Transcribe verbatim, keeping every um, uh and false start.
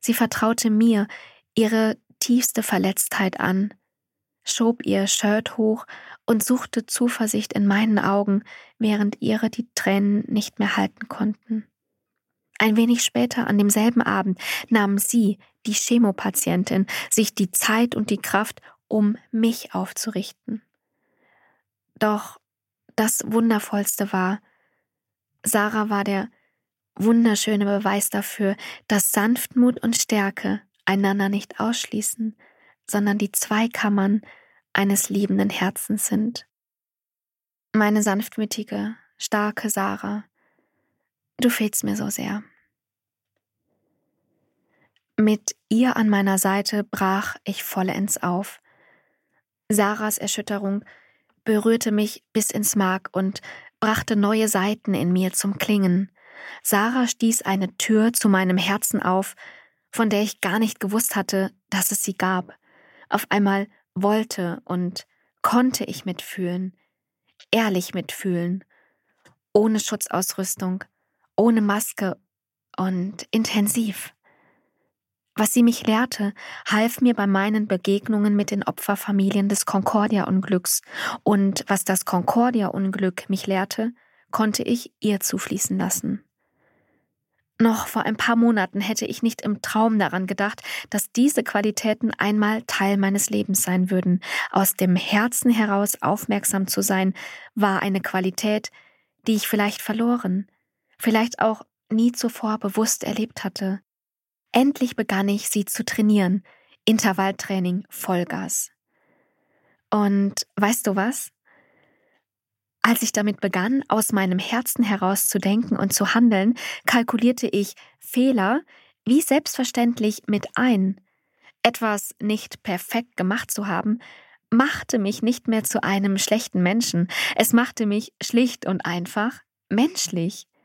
Sie vertraute mir ihre tiefste Verletztheit an, schob ihr Shirt hoch und suchte Zuversicht in meinen Augen, während ihre die Tränen nicht mehr halten konnten. Ein wenig später, an demselben Abend, nahm sie, die Chemopatientin, sich die Zeit und die Kraft, um mich aufzurichten. Doch das Wundervollste war, Sarah war der wunderschöne Beweis dafür, dass Sanftmut und Stärke einander nicht ausschließen, sondern die zwei Kammern eines liebenden Herzens sind. Meine sanftmütige, starke Sarah, du fehlst mir so sehr. Mit ihr an meiner Seite brach ich vollends auf. Sarahs Erschütterung berührte mich bis ins Mark und brachte neue Saiten in mir zum Klingen. Sarah stieß eine Tür zu meinem Herzen auf, von der ich gar nicht gewusst hatte, dass es sie gab. Auf einmal wollte und konnte ich mitfühlen, ehrlich mitfühlen, ohne Schutzausrüstung, ohne Maske und intensiv. Was sie mich lehrte, half mir bei meinen Begegnungen mit den Opferfamilien des Concordia-Unglücks, und was das Concordia-Unglück mich lehrte, konnte ich ihr zufließen lassen. Noch vor ein paar Monaten hätte ich nicht im Traum daran gedacht, dass diese Qualitäten einmal Teil meines Lebens sein würden. Aus dem Herzen heraus aufmerksam zu sein, war eine Qualität, die ich vielleicht verloren, vielleicht auch nie zuvor bewusst erlebt hatte. Endlich begann ich, sie zu trainieren. Intervalltraining, Vollgas. Und weißt du was? Als ich damit begann, aus meinem Herzen heraus zu denken und zu handeln, kalkulierte ich Fehler wie selbstverständlich mit ein. Etwas nicht perfekt gemacht zu haben, machte mich nicht mehr zu einem schlechten Menschen. Es machte mich schlicht und einfach menschlich.